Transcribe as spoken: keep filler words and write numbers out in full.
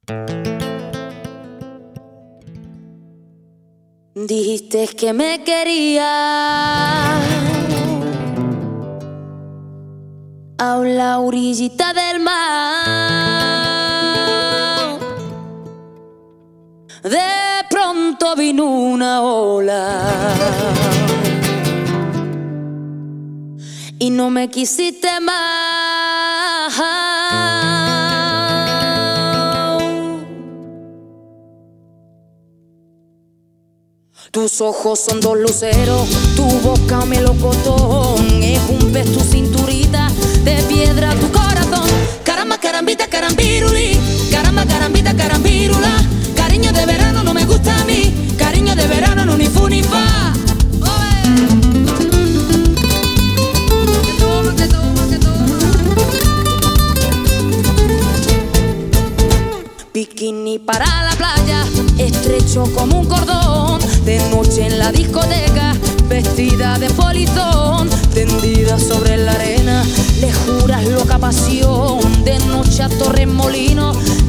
Dijiste que me querías a la orillita del mar. De pronto vino una ola y no me quisiste más. Tus ojos son dos luceros, tu boca melocotón, es un pez tu cinturita, de piedra tu corazón. Caramba, carambita, carambiruli, caramba, carambita, carambirula. Cariño de verano no me gusta a mí, cariño de verano no ni fu ni fa. Bikini para la playa, estrecho como un cordón. De noche en la discoteca, vestida de polizón, tendida sobre la arena, le juras loca pasión. De noche a Torremolinos,